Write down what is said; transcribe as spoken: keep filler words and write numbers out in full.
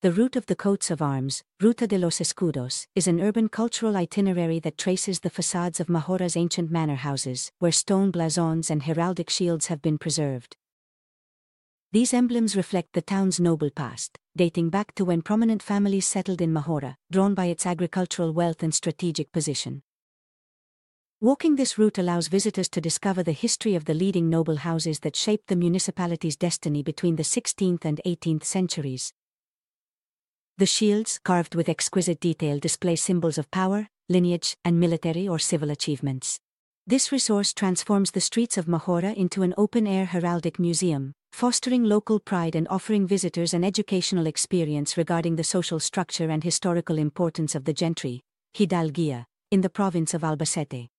The Route of the Coats of Arms, Ruta de los Escudos, is an urban cultural itinerary that traces the facades of Mahora's ancient manor houses, where stone blasons and heraldic shields have been preserved. These emblems reflect the town's noble past, dating back to when prominent families settled in Mahora, drawn by its agricultural wealth and strategic position. Walking this route allows visitors to discover the history of the leading noble houses that shaped the municipality's destiny between the sixteenth and eighteenth centuries. The shields, carved with exquisite detail, display symbols of power, lineage, and military or civil achievements. This resource transforms the streets of Mahora into an open-air heraldic museum, fostering local pride and offering visitors an educational experience regarding the social structure and historical importance of the gentry, Hidalguía, in the province of Albacete.